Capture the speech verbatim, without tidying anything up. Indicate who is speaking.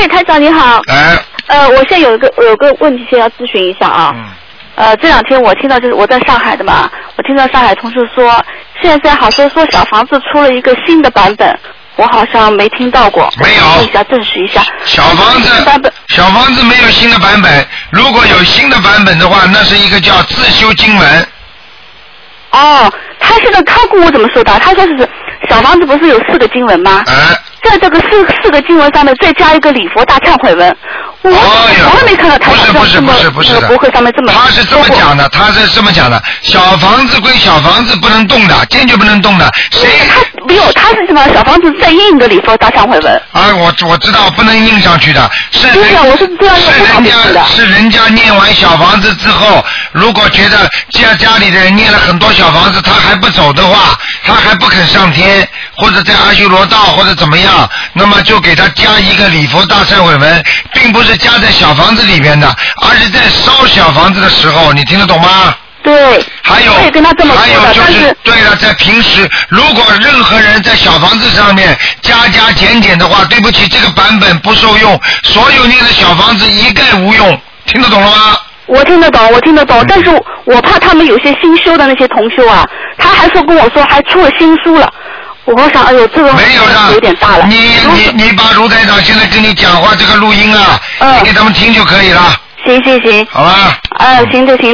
Speaker 1: 哎，台长你好。
Speaker 2: 哎。
Speaker 1: 呃，我现在有一个有个问题先要咨询一下啊。
Speaker 2: 嗯。
Speaker 1: 呃，这两天我听到就是我在上海的嘛，我听到上海同事说，现在好像说小房子出了一个新的版本，我好像没听到过。
Speaker 2: 没有。
Speaker 1: 问一下，证实一下。
Speaker 2: 小房子版本，小房子没有新的版本。如果有新的版本的话，那是一个叫自修经文。
Speaker 1: 哦，他现在他跟我怎么说的？他说是小房子不是有四个经文吗？
Speaker 2: 哎。
Speaker 1: 在这个四四个经文上面再加一个礼佛大忏悔文。我从来没看到台长
Speaker 2: 不是不是不是的，
Speaker 1: 博客上面这么
Speaker 2: 他是这么讲的，他是这么讲的，小房子归小房子不能动的，坚决不能动的。谁？
Speaker 1: 他没有，他是什么？小房子再印一个礼佛大忏悔文。
Speaker 2: 啊，我我知道不能印上去的，是人
Speaker 1: 对呀，我是这样
Speaker 2: 是人家是人家念完小房子之后，如果觉得家家里的人念了很多小房子，他还不走的话，他还不肯上天，或者在阿修罗道或者怎么样，那么就给他加一个礼佛大忏悔文，并不是加在小房子里边的，而是在烧小房子的时候，你听得懂吗？
Speaker 1: 对。
Speaker 2: 还有，
Speaker 1: 我也跟他这么说的，
Speaker 2: 还有就是
Speaker 1: 但是
Speaker 2: 对了，在平时如果任何人在小房子上面加加减减的话，对不起，这个版本不受用，所有念的小房子一概无用，听得懂了吗？
Speaker 1: 我听得懂，我听得懂，但是我怕他们有些新修的那些同修啊，他还说跟我说还出了新书了。我想，哎呦，这个
Speaker 2: 没有的，
Speaker 1: 有点大了。
Speaker 2: 你你你把卢台长现在跟你讲话这个录音啊，
Speaker 1: 嗯、
Speaker 2: 你给他们听就可以了。
Speaker 1: 行行行。
Speaker 2: 好吧。
Speaker 1: 呃，行就行。